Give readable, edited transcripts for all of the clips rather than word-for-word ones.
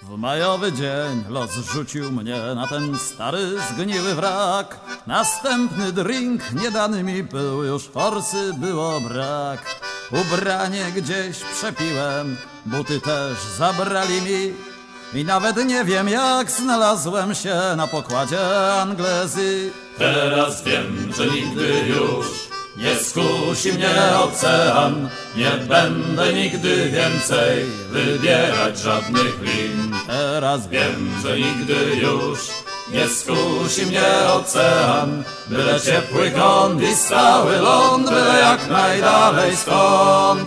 W majowy dzień los rzucił mnie na ten stary, zgniły wrak. Następny drink nie dany mi był, już forsy było brak. Ubranie gdzieś przepiłem, buty też zabrali mi. I nawet nie wiem, jak znalazłem się na pokładzie Anglezy. Teraz wiem, że nigdy już nie skusi mnie ocean. Nie będę nigdy więcej wybierać żadnych lin. Teraz Wiem, że nigdy już nie skusi mnie ocean. Byle ciepły kąt i stały ląd, byle jak najdalej stąd.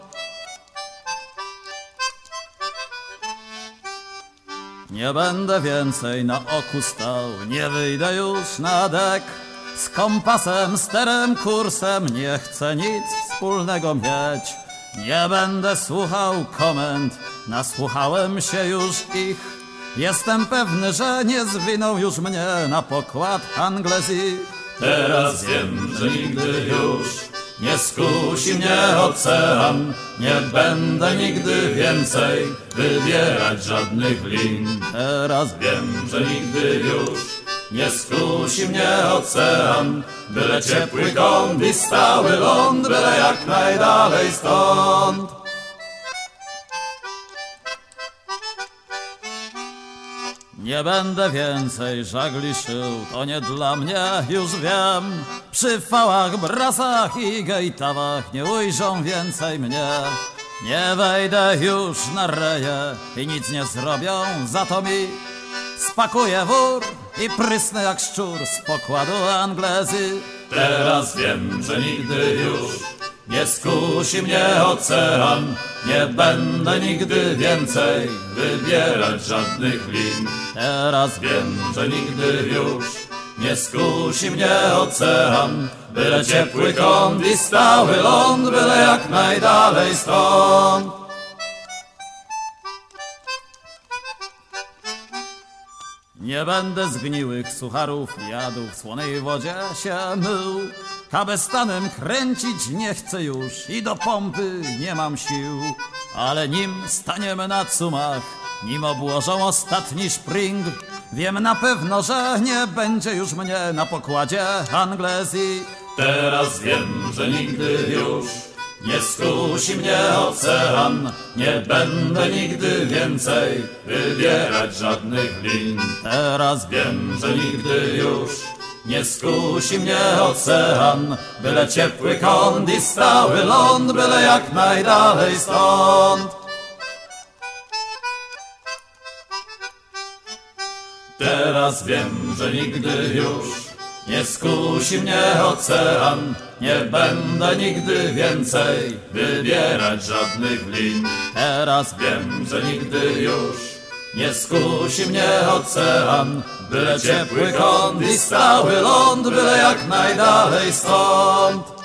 nie będę więcej na oku stał, nie wyjdę już na dek. Z kompasem, sterem, kursem nie chcę nic wspólnego mieć. Nie będę słuchał komend, nasłuchałem się już ich. Jestem pewny, że nie zwiną już mnie na pokład Anglezji. Teraz wiem, że nigdy już nie skusi mnie ocean. Nie będę nigdy więcej wybierać żadnych lin. Teraz Wiem, że nigdy już nie skusi mnie ocean. Byle ciepły kąt i stały ląd, byle jak najdalej stąd. nie będę więcej żagli szył, to nie dla mnie, już wiem. Przy fałach, brasach i gejtawach nie ujrzą więcej mnie. Nie wejdę już na reje i nic nie zrobią za to mi. Spakuję wór i prysnę jak szczur z pokładu Anglezy. Teraz wiem, że nigdy już nie skusi mnie ocean. Nie będę nigdy więcej wybierać żadnych lin. Teraz Wiem, że nigdy już nie skusi mnie ocean. Byle ciepły kąt i stały ląd, byle jak najdalej stąd. nie będę zgniłych sucharów jadł, w słonej wodzie się mył. Kabestanem kręcić nie chcę już i do pompy nie mam sił. Ale nim staniemy na cumach, nim obłożą ostatni szpring, wiem na pewno, że nie będzie już mnie na pokładzie Anglezji. Teraz wiem, że nigdy już nie skusi mnie ocean. Nie będę nigdy więcej wybierać żadnych lin. Teraz Wiem, że nigdy już nie skusi mnie ocean. Byle ciepły kąt i stały ląd, byle jak najdalej stąd. Teraz wiem, że nigdy już nie skusi mnie ocean. Nie będę nigdy więcej wybierać żadnych lin. teraz Wiem, że nigdy już nie skusi mnie ocean. Byle ciepły kąt i stały ląd, byle jak najdalej stąd.